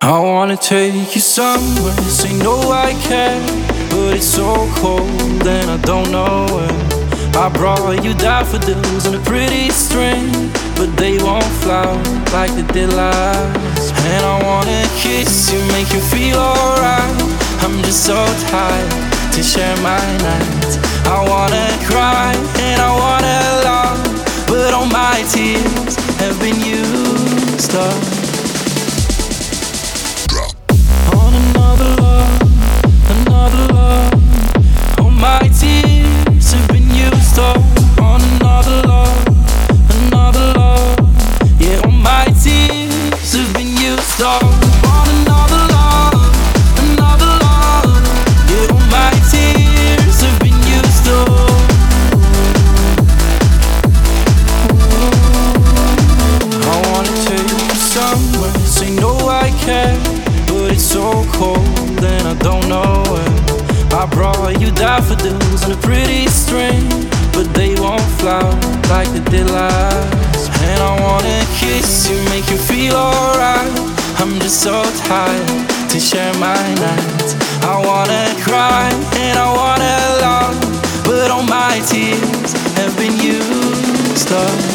I wanna take you somewhere, say no I can't, but it's so cold and I don't know where. I brought you daffodils and a pretty string, but they won't flower like they did last. And I wanna kiss you, make you feel alright. I'm just so tired to share my nights. I wanna cry and I wanna laugh, but all my tears have been used up on another love, another love. All my tears have been used up on another love, another love. Yeah, all my tears have been used up on another love, another love. Yeah, all my tears have been used up. I wanna take you somewhere, say no I can't, but it's so cold and I don't know where. I brought you daffodils and a pretty string, but they won't flower like they did last. And I wanna kiss you, make you feel alright. I'm just so tired to share my nights. I wanna cry and I wanna laugh, but all my tears have been used up.